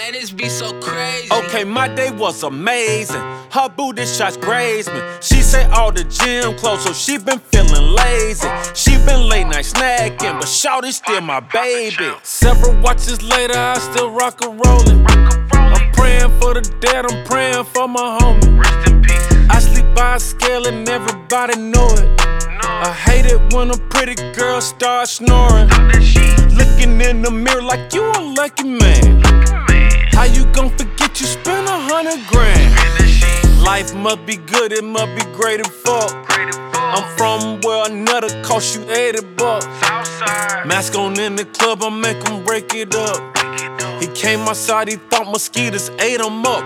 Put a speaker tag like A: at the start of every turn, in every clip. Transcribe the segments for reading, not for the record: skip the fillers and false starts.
A: Man, this be so crazy.
B: Okay, my day was amazing. Her booty shots grazed me. She said all the gym closed, so she been feeling lazy. She been late night snacking, but shawty's still my baby. Several watches later, I still rock a rollin'. I'm praying for the dead, I'm praying for my homie.
C: Rest in peace.
B: I sleep by a scale and everybody know it. I hate it when a pretty girl starts snoring. Looking in the mirror like you a lucky man. How you gon' forget you spent 100 grand? Life must be good, it must be great as fuck. I'm from where another cost you 80 bucks. Mask on in the club, I make him break it up. He came outside, he thought mosquitoes ate him up.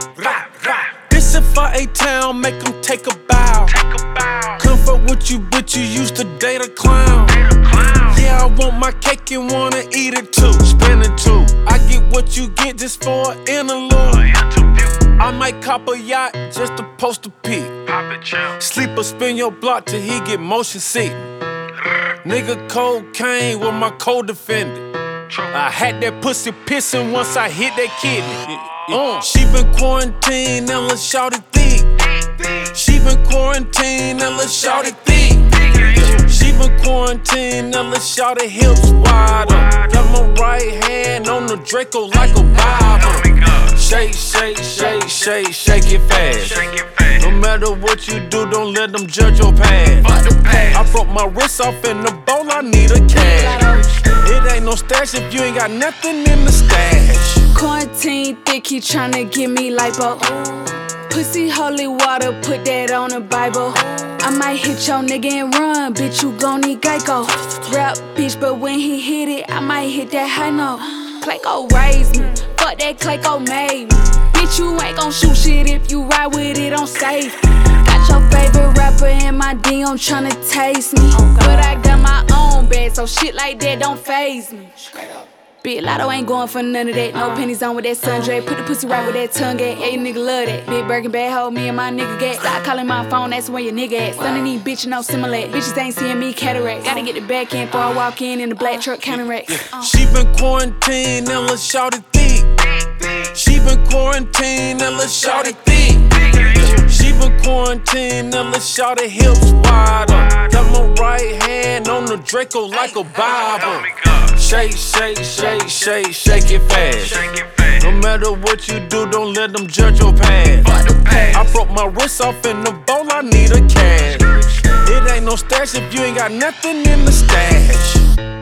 B: This if I A-Town, make him take a bow. Comfort with you, but you used to date a clown. Yeah, I want my cake and wanna eat it too. Spend it too. I get what you get just for an interlude. I might cop a yacht just to post a pic. Sleep or spin your block till he get motion sick. Nigga cocaine with my co-defendant. I had that pussy pissing once I hit that kidney. She been quarantined and let's shout it thick. She been quarantined and let's shout it thick. She been quarantined and let's shout it hips wider. Got my right hand on the Draco like a Bible. Shake, shake, shake, shake, shake it fast. No matter what you do, don't let them judge your past. I broke my wrist off in the bowl, I need a cash. It ain't no stash if you ain't got nothing in the stash.
D: Quarantine thick, he tryna give me lipo. Pussy holy water, put that on the Bible. I might hit your nigga and run, bitch, you gon' need Geico. Rap, bitch, but when he hit it, I might hit that high note. Clayco raised me, fuck that Clayco made me. Bitch, you ain't gon' shoot shit if you ride with it on safe. Got your favorite rapper in my DM tryna taste me. But I got my own bag, so shit like that don't faze me. Big Lotto ain't going for none of that. No pennies on with that sundray. Put the pussy right with that tongue at. Yeah, you nigga love that. Big Birkin bad hoe, me and my nigga get. Stop calling my phone, that's where your nigga at. Son of these bitches no similar. Bitches ain't seeing me cataract. Gotta get the back end before I walk in the black truck counteract.
B: She been quarantined and let's shout it thick. She been quarantined and let's shout it thick. She been quarantined and let's shout it hips wider. Got my right hand on the Draco like a Bible. Shake, shake, shake, shake, shake it fast. No matter what you do, don't let them judge your past. I broke my wrist off in the bowl, I need a cash. It ain't no stash if you ain't got nothing in the stash.